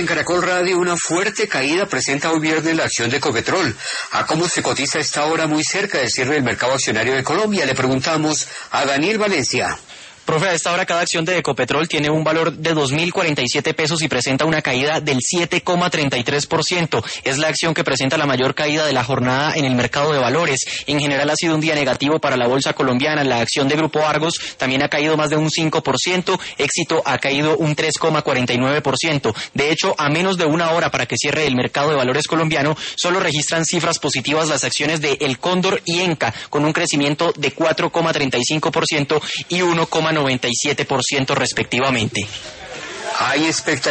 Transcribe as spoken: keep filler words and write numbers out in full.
en Caracol Radio. Una fuerte caída presenta hoy viernes la acción de Ecopetrol. ¿A cómo se cotiza a esta hora muy cerca del cierre del mercado accionario de Colombia? Le preguntamos a Daniel Valencia. Profe, a esta hora cada acción de Ecopetrol tiene un valor de dos mil cuarenta y siete pesos y presenta una caída del siete coma treinta y tres por ciento. Es la acción que presenta la mayor caída de la jornada en el mercado de valores. En general ha sido un día negativo para la bolsa colombiana. La acción de Grupo Argos también ha caído más de un cinco por ciento. Éxito ha caído un tres coma cuarenta y nueve por ciento. De hecho, a menos de una hora para que cierre el mercado de valores colombiano, solo registran cifras positivas las acciones de El Cóndor y Enca, con un crecimiento de cuatro coma treinta y cinco por ciento y uno coma noventa y siete por ciento respectivamente. Hay expectativas